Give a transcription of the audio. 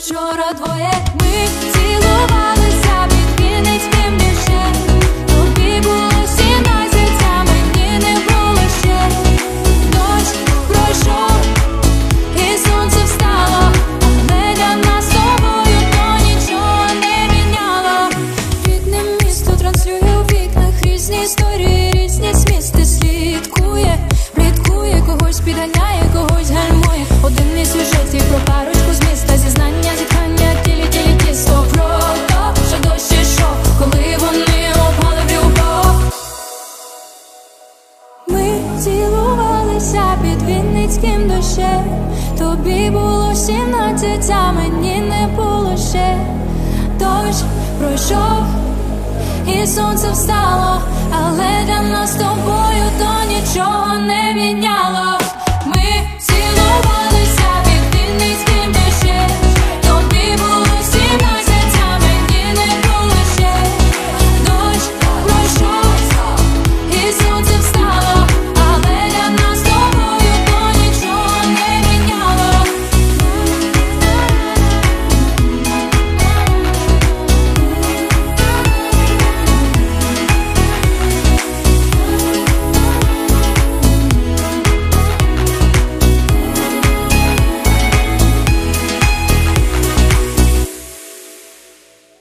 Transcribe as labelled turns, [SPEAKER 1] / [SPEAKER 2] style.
[SPEAKER 1] вчора двоє ми цілувалися під Вінницьким дощем. Тобі було 17, а мені не було ще. Дощ пройшов і сонце встало, але для нас з тобою то нічого не міняло. Рідне місто транслює у вікнах різні історії, різні змісти. Слідкує, пліткує, когось підганяє, когось гальмує. Один із сюжетів про парочку з міста, зізнання, зітхання, тілі тісто. Про то, що дощ ішов, коли вони опали в любов. Ми цілувалися під Вінницьким дощем. Тобі було 17, а мені не було ще. Дощ пройшов і сонце встало, але для нас з тобою то нічого не міняло.